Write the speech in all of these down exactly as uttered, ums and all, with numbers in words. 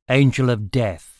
Angel of Death.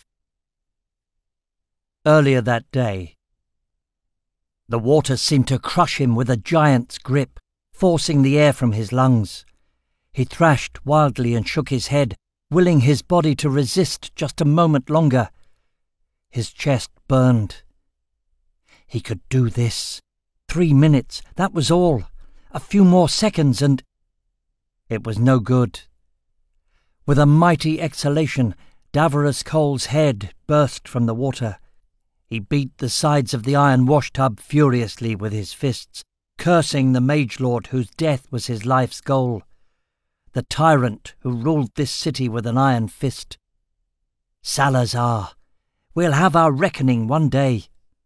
Earlier that day, the water seemed to crush him with a giant's grip, forcing the air from his lungs. He thrashed wildly and shook his head, willing his body to resist just a moment longer. His chest burned. He could do this. Three minutes, that was all. A few more seconds and... It was no good. With a mighty exhalation, Davros Cole's head burst from the water. He beat the sides of the iron washtub furiously with his fists, cursing the mage lord whose death was his life's goal, the tyrant who ruled this city with an iron fist. Salazar, we'll have our reckoning one day.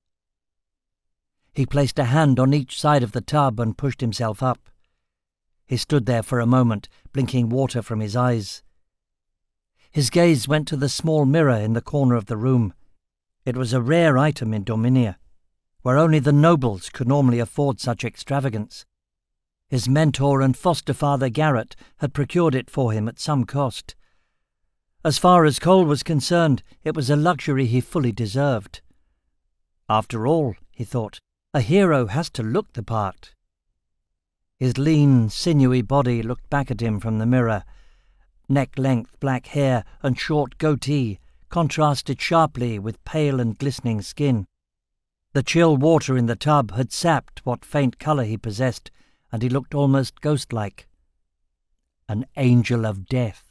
He placed a hand on each side of the tub and pushed himself up. He stood there for a moment, blinking water from his eyes. His gaze went to the small mirror in the corner of the room. It was a rare item in Dominia, where only the nobles could normally afford such extravagance. His mentor and foster father Garrett had procured it for him at some cost. As far as Cole was concerned, it was a luxury he fully deserved. After all, he thought, a hero has to look the part. His lean, sinewy body looked back at him from the mirror. Neck-length black hair and short goatee contrasted sharply with pale and glistening skin. The chill water in the tub had sapped what faint colour he possessed, and he looked almost ghost-like. An angel of death.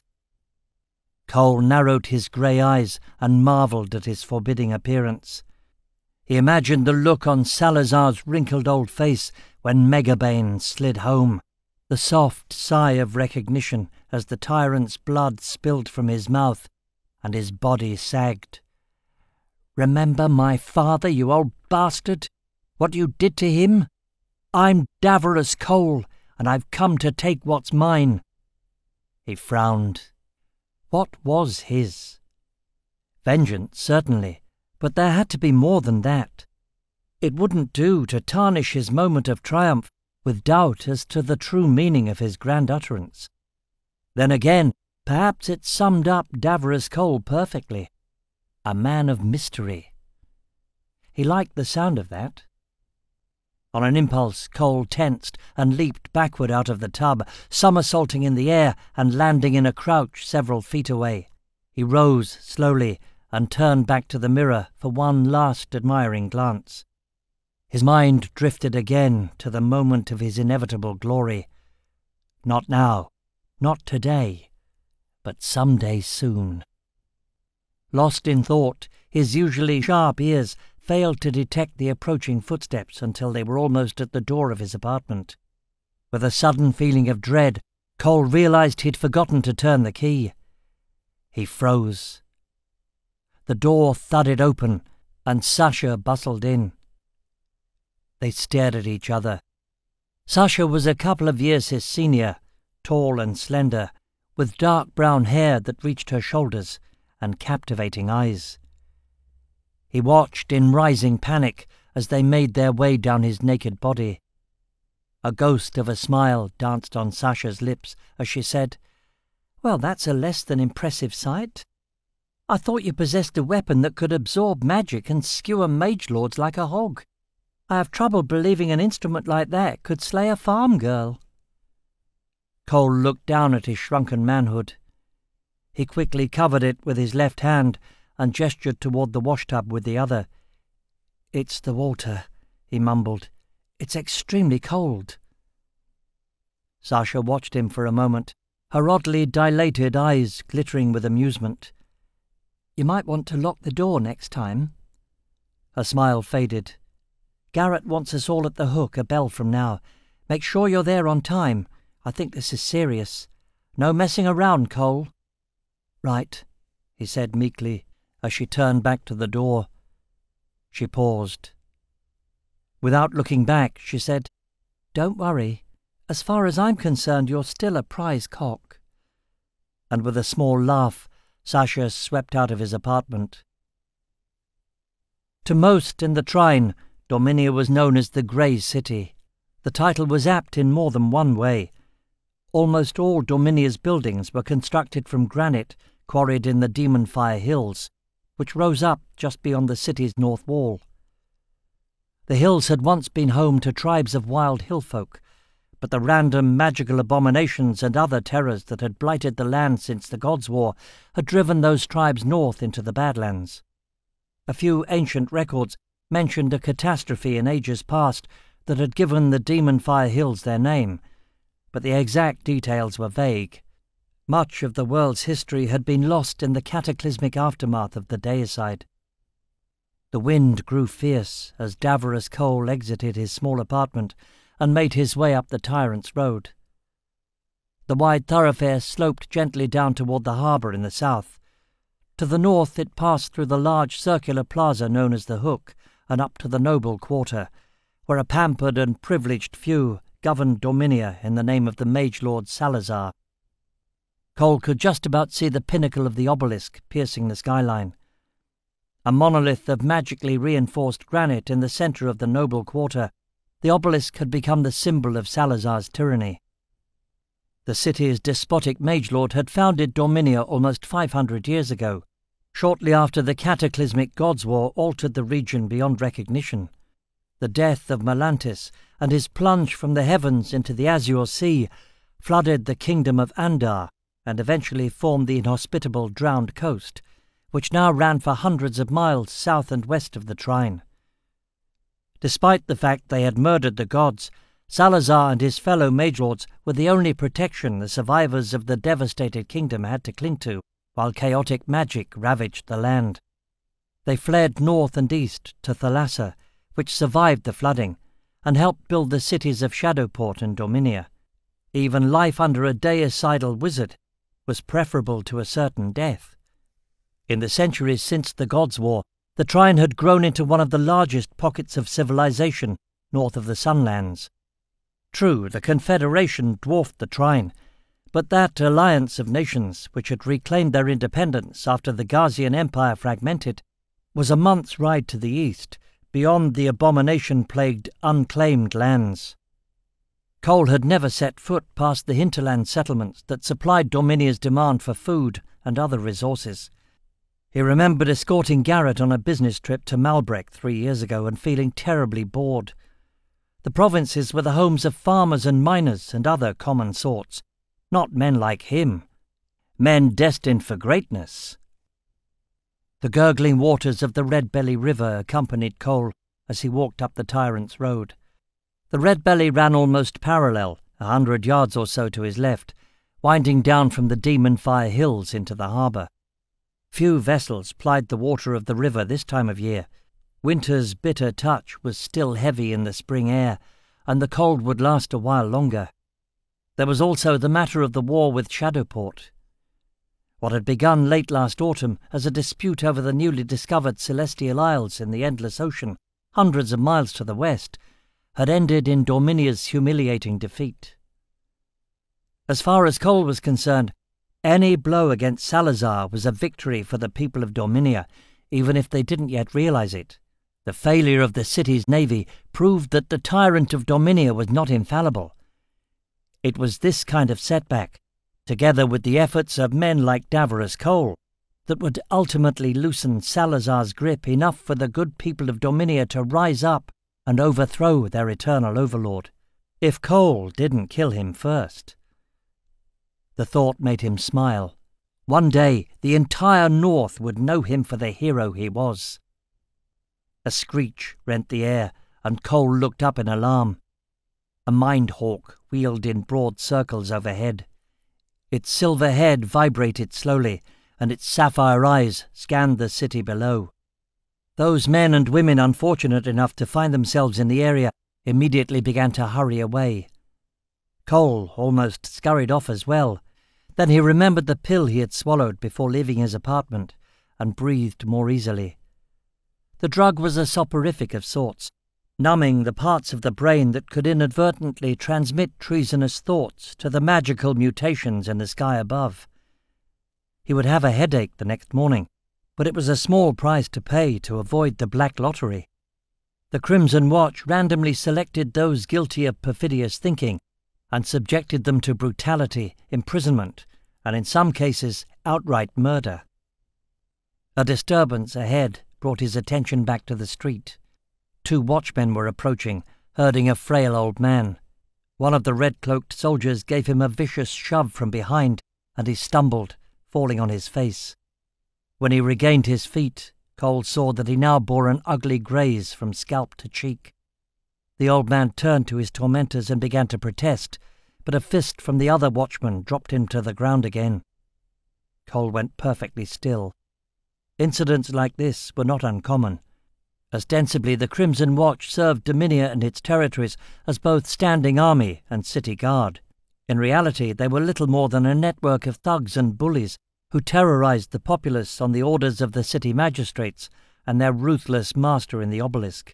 Cole narrowed his grey eyes and marvelled at his forbidding appearance. He imagined the look on Salazar's wrinkled old face when Megabane slid home, the soft sigh of recognition as the tyrant's blood spilled from his mouth and his body sagged. "Remember my father, you old bastard? What you did to him? I'm Davros Cole, and I've come to take what's mine." He frowned. What was his? Vengeance, certainly, but there had to be more than that. It wouldn't do to tarnish his moment of triumph with doubt as to the true meaning of his grand utterance. Then again, perhaps it summed up Davros Cole perfectly. A man of mystery. He liked the sound of that. On an impulse, Cole tensed and leaped backward out of the tub, somersaulting in the air and landing in a crouch several feet away. He rose slowly and turned back to the mirror for one last admiring glance. His mind drifted again to the moment of his inevitable glory. Not now, not today, but some day soon. Lost in thought, his usually sharp ears failed to detect the approaching footsteps until they were almost at the door of his apartment. With a sudden feeling of dread, Cole realized he'd forgotten to turn the key. He froze. The door thudded open, and Sasha bustled in. They stared at each other. Sasha was a couple of years his senior, tall and slender, with dark brown hair that reached her shoulders and captivating eyes. He watched in rising panic as they made their way down his naked body. A ghost of a smile danced on Sasha's lips as she said, "Well, that's a less than impressive sight. I thought you possessed a weapon that could absorb magic and skewer mage lords like a hog. I have trouble believing an instrument like that could slay a farm girl." Cole looked down at his shrunken manhood. He quickly covered it with his left hand and gestured toward the washtub with the other. "It's the water," he mumbled. "It's extremely cold." Sasha watched him for a moment, her oddly dilated eyes glittering with amusement. "You might want to lock the door next time." Her smile faded. "Garrett wants us all at the hook a bell from now. Make sure you're there on time. I think this is serious. No messing around, Cole." "Right," he said meekly, as she turned back to the door. She paused. Without looking back, she said, "Don't worry. As far as I'm concerned, you're still a prize cock." And with a small laugh, Sasha swept out of his apartment. To most in the Trine, Dominia was known as the Grey City. The title was apt in more than one way. Almost all Dominia's buildings were constructed from granite, quarried in the Demonfire Hills, which rose up just beyond the city's north wall. The hills had once been home to tribes of wild hillfolk, but the random magical abominations and other terrors that had blighted the land since the Gods' War had driven those tribes north into the Badlands. A few ancient records mentioned a catastrophe in ages past that had given the Demonfire Hills their name, but the exact details were vague. Much of the world's history had been lost in the cataclysmic aftermath of the deicide. The wind grew fierce as Davros Cole exited his small apartment and made his way up the Tyrant's Road. The wide thoroughfare sloped gently down toward the harbour in the south. To the north it passed through the large circular plaza known as the Hook and up to the Noble Quarter, where a pampered and privileged few governed Dominia in the name of the Mage Lord Salazar. Cole could just about see the pinnacle of the obelisk piercing the skyline. A monolith of magically reinforced granite in the centre of the Noble Quarter, the obelisk had become the symbol of Salazar's tyranny. The city's despotic mage lord had founded Dominia almost five hundred years ago, shortly after the cataclysmic Gods' War altered the region beyond recognition. The death of Melantis and his plunge from the heavens into the Azure Sea flooded the kingdom of Andar and eventually formed the inhospitable Drowned Coast, which now ran for hundreds of miles south and west of the Trine. Despite the fact they had murdered the gods, Salazar and his fellow magelords were the only protection the survivors of the devastated kingdom had to cling to, while chaotic magic ravaged the land. They fled north and east to Thalassa, which survived the flooding, and helped build the cities of Shadowport and Dominia. Even life under a deicidal wizard was preferable to a certain death. In the centuries since the Gods' War, the Trine had grown into one of the largest pockets of civilization north of the Sunlands. True, the Confederation dwarfed the Trine, but that alliance of nations which had reclaimed their independence after the Gazian Empire fragmented was a month's ride to the east, beyond the abomination-plagued unclaimed lands. Cole had never set foot past the hinterland settlements that supplied Dominia's demand for food and other resources. He remembered escorting Garrett on a business trip to Malbrek three years ago and feeling terribly bored. The provinces were the homes of farmers and miners and other common sorts, not men like him, men destined for greatness. The gurgling waters of the Red Belly River accompanied Cole as he walked up the Tyrant's Road. The Red Belly ran almost parallel, a hundred yards or so to his left, winding down from the Demonfire Hills into the harbour. Few vessels plied the water of the river this time of year. Winter's bitter touch was still heavy in the spring air, and the cold would last a while longer. There was also the matter of the war with Shadowport. What had begun late last autumn as a dispute over the newly discovered Celestial Isles in the Endless Ocean, hundreds of miles to the west, had ended in Dominia's humiliating defeat. As far as Cole was concerned, any blow against Salazar was a victory for the people of Dominia, even if they didn't yet realize it. The failure of the city's navy proved that the tyrant of Dominia was not infallible. It was this kind of setback, together with the efforts of men like Davros Cole, that would ultimately loosen Salazar's grip enough for the good people of Dominia to rise up and overthrow their eternal overlord, if Cole didn't kill him first. The thought made him smile. One day the entire North would know him for the hero he was. A screech rent the air, and Cole looked up in alarm. A mind-hawk wheeled in broad circles overhead. Its silver head vibrated slowly, and its sapphire eyes scanned the city below. Those men and women unfortunate enough to find themselves in the area immediately began to hurry away. Cole almost scurried off as well. Then he remembered the pill he had swallowed before leaving his apartment, and breathed more easily. The drug was a soporific of sorts, numbing the parts of the brain that could inadvertently transmit treasonous thoughts to the magical mutations in the sky above. He would have a headache the next morning, but it was a small price to pay to avoid the black lottery. The Crimson Watch randomly selected those guilty of perfidious thinking and subjected them to brutality, imprisonment, and in some cases outright murder. A disturbance ahead brought his attention back to the street. Two watchmen were approaching, herding a frail old man. One of the red-cloaked soldiers gave him a vicious shove from behind, and he stumbled, falling on his face. When he regained his feet, Cole saw that he now bore an ugly graze from scalp to cheek. The old man turned to his tormentors and began to protest, but a fist from the other watchman dropped him to the ground again. Cole went perfectly still. Incidents like this were not uncommon. Ostensibly, the Crimson Watch served Dominia and its territories as both standing army and city guard. In reality, they were little more than a network of thugs and bullies who terrorized the populace on the orders of the city magistrates and their ruthless master in the obelisk.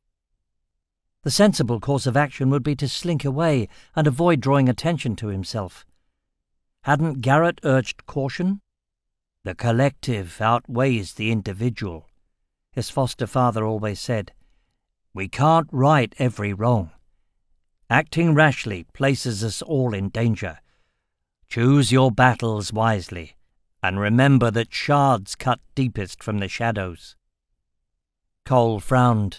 The sensible course of action would be to slink away and avoid drawing attention to himself. Hadn't Garrett urged caution? The collective outweighs the individual, his foster father always said. We can't right every wrong. Acting rashly places us all in danger. Choose your battles wisely, and remember that shards cut deepest from the shadows. Cole frowned.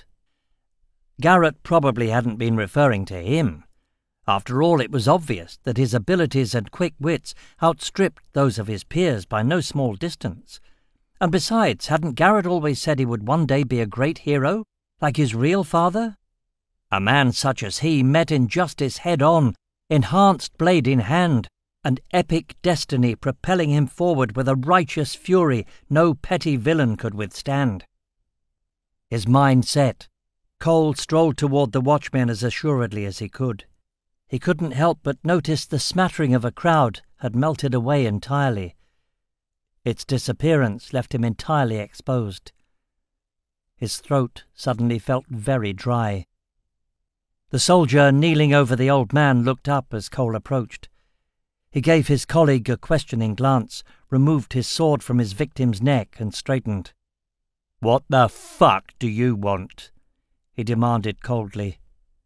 Garrett probably hadn't been referring to him. After all, it was obvious that his abilities and quick wits outstripped those of his peers by no small distance. And besides, hadn't Garrett always said he would one day be a great hero, like his real father? A man such as he met injustice head-on, enhanced blade in hand, and epic destiny propelling him forward with a righteous fury no petty villain could withstand. His mind set, Cole strolled toward the watchmen as assuredly as he could. He couldn't help but notice the smattering of a crowd had melted away entirely. Its disappearance left him entirely exposed. His throat suddenly felt very dry. The soldier kneeling over the old man looked up as Cole approached. He gave his colleague a questioning glance, removed his sword from his victim's neck and straightened. "What the fuck do you want?" he demanded coldly.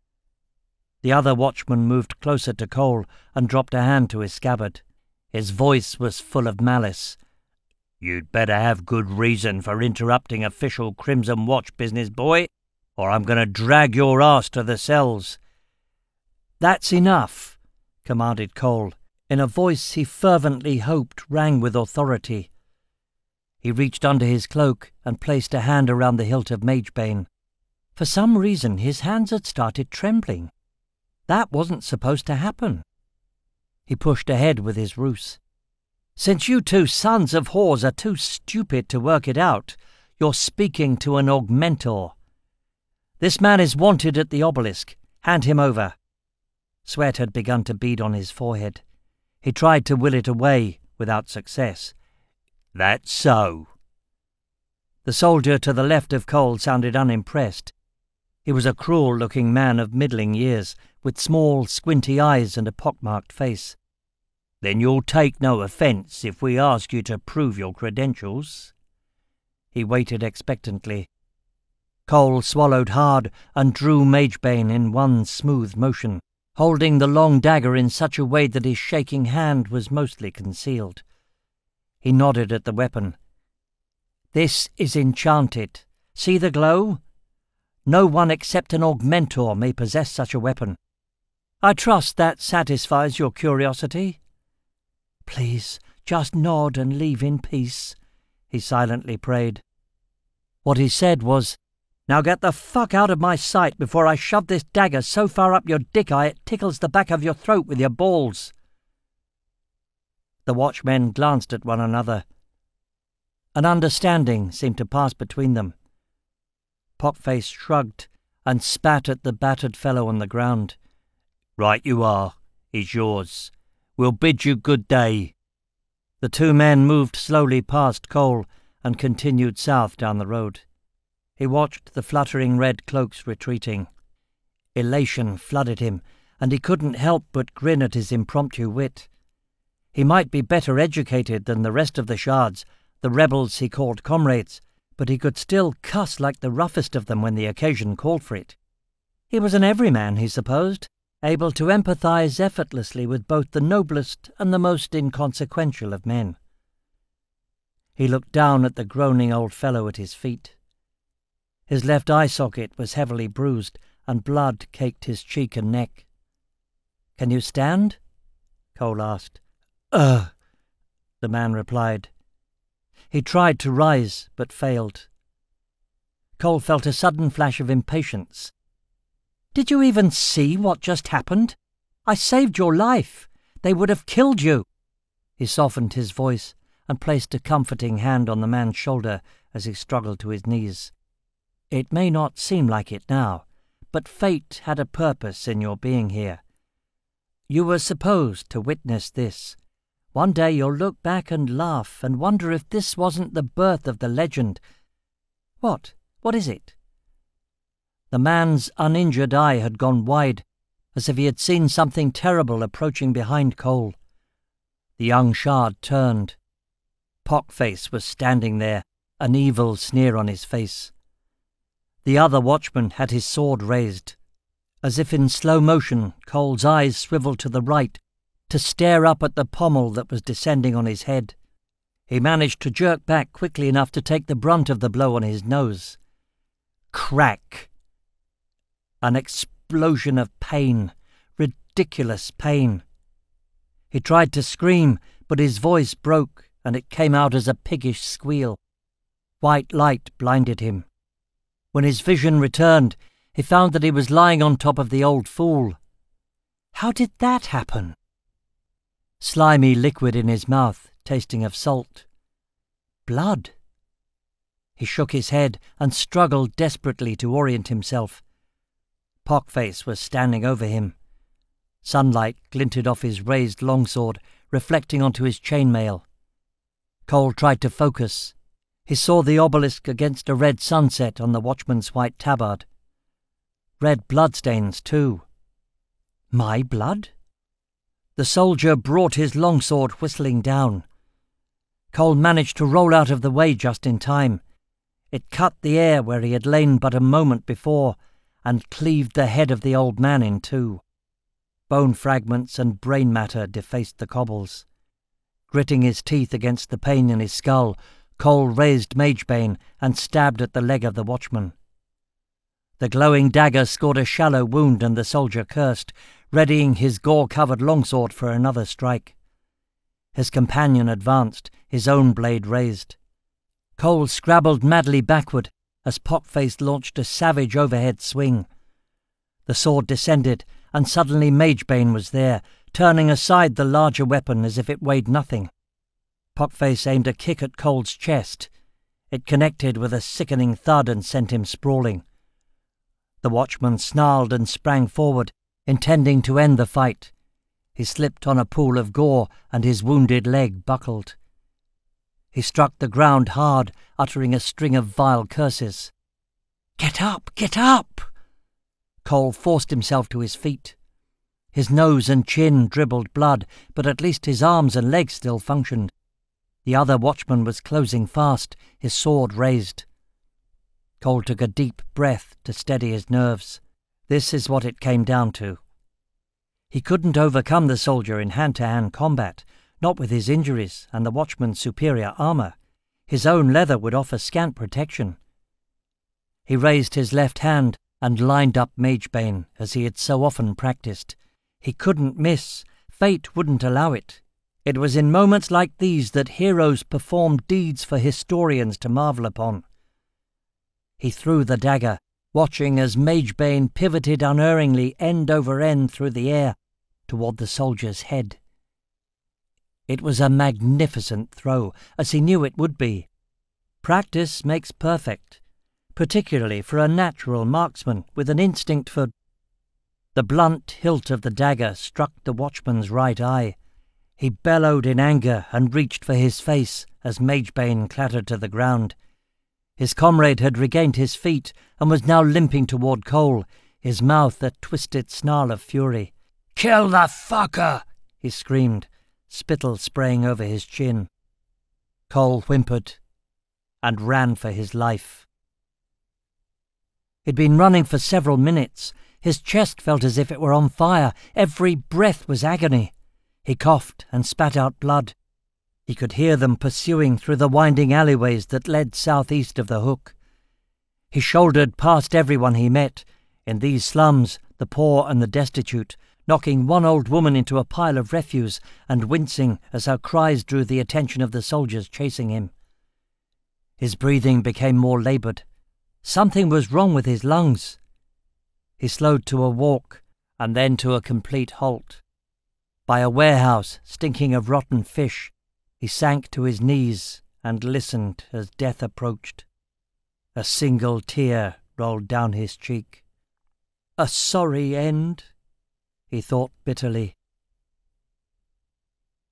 The other watchman moved closer to Cole and dropped a hand to his scabbard. His voice was full of malice. "You'd better have good reason for interrupting official Crimson Watch business, boy, or I'm going to drag your ass to the cells." "That's enough," commanded Cole, in a voice he fervently hoped rang with authority. He reached under his cloak and placed a hand around the hilt of Magebane. For some reason, his hands had started trembling. That wasn't supposed to happen. He pushed ahead with his ruse. "Since you two sons of whores are too stupid to work it out, you're speaking to an augmentor. This man is wanted at the obelisk. Hand him over." Sweat had begun to bead on his forehead. He tried to will it away, without success. "That's so." The soldier to the left of Cole sounded unimpressed. He was a cruel-looking man of middling years, with small, squinty eyes and a pockmarked face. "Then you'll take no offence if we ask you to prove your credentials?" He waited expectantly. Cole swallowed hard and drew Magebane in one smooth motion, holding the long dagger in such a way that his shaking hand was mostly concealed. He nodded at the weapon. "This is enchanted. See the glow? No one except an augmentor may possess such a weapon. I trust that satisfies your curiosity." "Please, just nod and leave in peace," he silently prayed. What he said was, "Now get the fuck out of my sight before I shove this dagger so far up your dick eye it tickles the back of your throat with your balls." The watchmen glanced at one another. An understanding seemed to pass between them. Pockface shrugged and spat at the battered fellow on the ground. "Right you are. He's yours. We'll bid you good day." The two men moved slowly past Cole and continued south down the road. He watched the fluttering red cloaks retreating. Elation flooded him, and he couldn't help but grin at his impromptu wit. He might be better educated than the rest of the shards, the rebels he called comrades, but he could still cuss like the roughest of them when the occasion called for it. He was an everyman, he supposed, able to empathise effortlessly with both the noblest and the most inconsequential of men. He looked down at the groaning old fellow at his feet. His left eye socket was heavily bruised, and blood caked his cheek and neck. "Can you stand?" Cole asked. "Ugh," the man replied. He tried to rise, but failed. Cole felt a sudden flash of impatience. "Did you even see what just happened? I saved your life. They would have killed you." He softened his voice and placed a comforting hand on the man's shoulder as he struggled to his knees. "It may not seem like it now, but fate had a purpose in your being here. You were supposed to witness this. One day you'll look back and laugh and wonder if this wasn't the birth of the legend." "What? What is it?" The man's uninjured eye had gone wide, as if he had seen something terrible approaching behind Cole. The young shard turned. Pockface was standing there, an evil sneer on his face. The other watchman had his sword raised. As if in slow motion, Cole's eyes swiveled to the right, to stare up at the pommel that was descending on his head. He managed to jerk back quickly enough to take the brunt of the blow on his nose. Crack! An explosion of pain, ridiculous pain. He tried to scream, but his voice broke, and it came out as a piggish squeal. White light blinded him. When his vision returned, he found that he was lying on top of the old fool. How did that happen? Slimy liquid in his mouth, tasting of salt. Blood. He shook his head and struggled desperately to orient himself. Pockface was standing over him. Sunlight glinted off his raised longsword, reflecting onto his chainmail. Cole tried to focus. He saw the obelisk against a red sunset on the watchman's white tabard. Red bloodstains, too. My blood? The soldier brought his longsword whistling down. Cole managed to roll out of the way just in time. It cut the air where he had lain but a moment before, and cleaved the head of the old man in two. Bone fragments and brain matter defaced the cobbles. Gritting his teeth against the pain in his skull, Cole raised Magebane and stabbed at the leg of the watchman. The glowing dagger scored a shallow wound, and the soldier cursed, readying his gore-covered longsword for another strike. His companion advanced, his own blade raised. Cole scrabbled madly backward as Pockface launched a savage overhead swing. The sword descended, and suddenly Magebane was there, turning aside the larger weapon as if it weighed nothing. Pockface aimed a kick at Cole's chest. It connected with a sickening thud and sent him sprawling. The watchman snarled and sprang forward, intending to end the fight. He slipped on a pool of gore, and his wounded leg buckled. He struck the ground hard, uttering a string of vile curses. "Get up! Get up!" Cole forced himself to his feet. His nose and chin dribbled blood, but at least his arms and legs still functioned. The other watchman was closing fast, his sword raised. Cole took a deep breath to steady his nerves. This is what it came down to. He couldn't overcome the soldier in hand-to-hand combat, not with his injuries and the watchman's superior armour. His own leather would offer scant protection. He raised his left hand and lined up Magebane, as he had so often practised. He couldn't miss. Fate wouldn't allow it. It was in moments like these that heroes performed deeds for historians to marvel upon. He threw the dagger, watching as Magebane pivoted unerringly end over end through the air toward the soldier's head. It was a magnificent throw, as he knew it would be. Practice makes perfect, particularly for a natural marksman with an instinct for... The blunt hilt of the dagger struck the watchman's right eye. He bellowed in anger and reached for his face as Magebane clattered to the ground. His comrade had regained his feet and was now limping toward Cole, his mouth a twisted snarl of fury. "Kill the fucker!" he screamed, spittle spraying over his chin. Cole whimpered and ran for his life. He'd been running for several minutes, His chest felt as if it were on fire. Every breath was agony. He coughed and spat out blood. He could hear them pursuing through the winding alleyways that led southeast of the Hook. He shouldered past everyone he met, in these slums, the poor and the destitute, knocking one old woman into a pile of refuse and wincing as her cries drew the attention of the soldiers chasing him. His breathing became more laboured. Something was wrong with his lungs. He slowed to a walk and then to a complete halt. By a warehouse stinking of rotten fish, he sank to his knees and listened as death approached. A single tear rolled down his cheek. A sorry end, he thought bitterly.